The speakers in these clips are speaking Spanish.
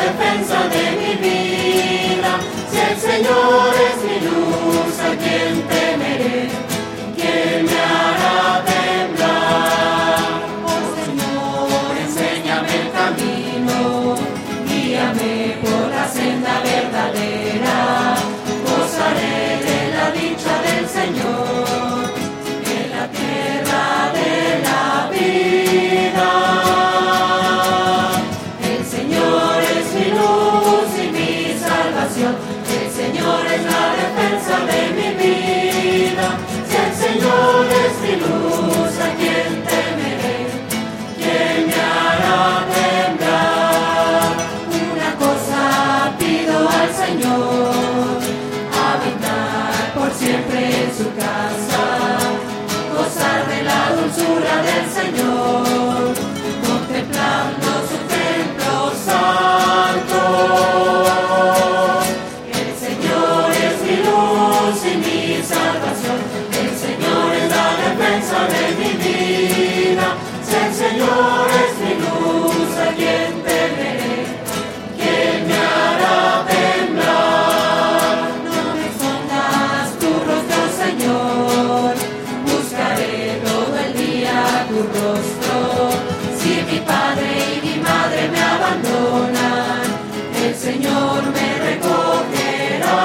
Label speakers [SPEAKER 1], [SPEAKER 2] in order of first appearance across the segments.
[SPEAKER 1] defensa de mi vida. Si el Señor es mi luz, ¿a quién temeré? ¿Quién me hará temblar? Oh Señor, enséñame el camino, guíame por la senda verdadera. Gozaré de la dicha del Señor en la tierra de la vida. El Señor es mi luz y mi salvación. El Señor es la defensa de mi vida. Si el Señor es mi luz, ¿a quién temeré? ¿Quién me hará temblar? Una cosa pido al Señor, habitar por siempre en su casa, gozar de la dulzura del Señor, contemplando su templo santo. El Señor es mi luz y mi salvación. El Señor es la defensa de mi vida. Si el Señor es mi luz, ¿a quién temeré? ¿Quién me hará temblar? No me escondas tu rostro, Señor. Buscaré todo el día tu rostro. Si mi padre y mi madre me abandonan, el Señor me recogerá.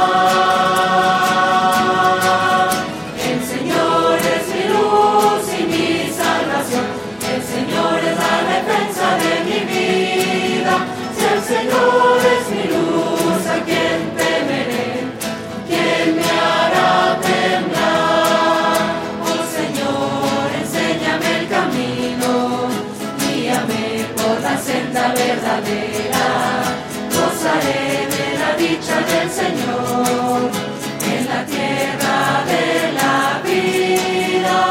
[SPEAKER 1] El Señor es mi luz y mi salvación. El Señor es la defensa de mi vida. Si el Señor es mi luz, ¿a quién temeré? ¿Quién me hará temblar? Oh Señor, enséñame el camino, guíame por la senda verdadera. Gozaré de la dicha del Señor en la tierra de la vida.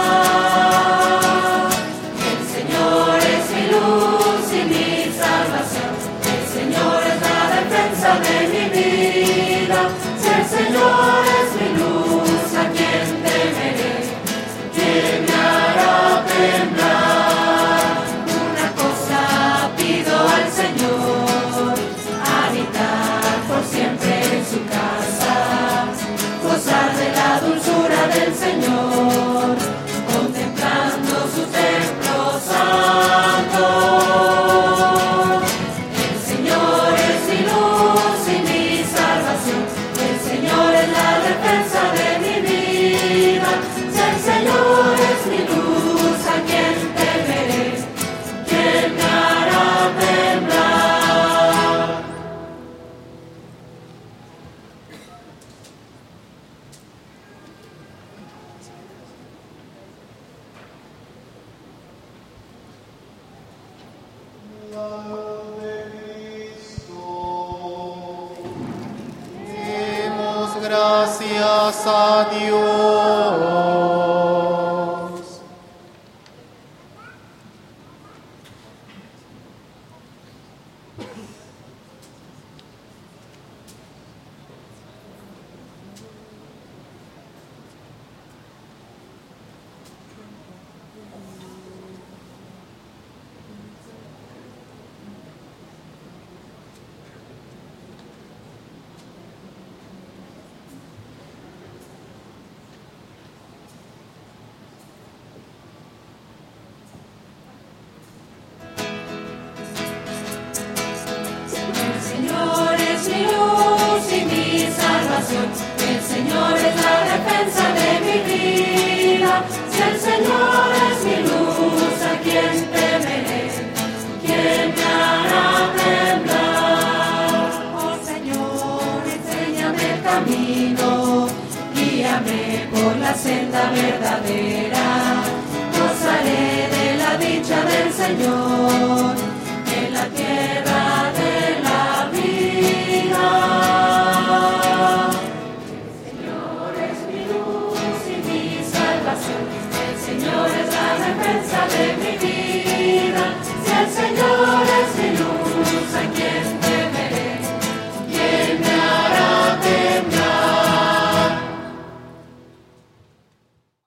[SPEAKER 1] El Señor es mi luz y mi salvación. El Señor es la defensa de mi vida. Si el Señor es mi luz, ¿a quién temeré? ¿Quién me hará temblar? Una cosa pido al Señor, habitar por siempre en su casa, gozar de la dulzura del Señor, contemplando su templo santo. El Señor es mi luz y mi salvación. El Señor es la defensa de mi vida. Si el Señor es mi luz, ¿a quién temeré? ¿Quién me hará temblar?
[SPEAKER 2] Demos gracias a Dios.
[SPEAKER 1] El Señor es mi luz y mi salvación. El Señor es la defensa de mi vida. Si el Señor es mi luz, ¿a quién temeré? ¿Quién me hará temblar? Oh Señor, enséñame el camino, guíame por la senda verdadera. Gozaré de la dicha del Señor en la tierra de la vida. El Señor es mi luz y mi salvación. El Señor es la defensa de mi vida.